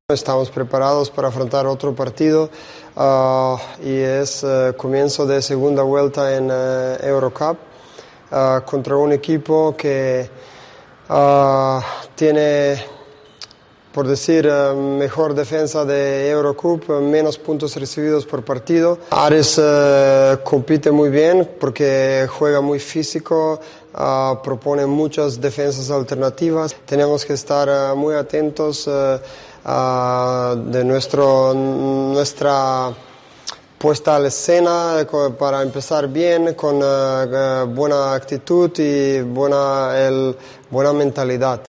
Estamos preparados para afrontar otro partido y es comienzo de segunda vuelta en Eurocup contra un equipo que tiene, por decir, mejor defensa de Eurocup, menos puntos recibidos por partido. Ares compite muy bien porque juega muy físico, propone muchas defensas alternativas. Tenemos que estar muy atentos de nuestra puesta a la escena para empezar bien, con buena actitud y buena mentalidad.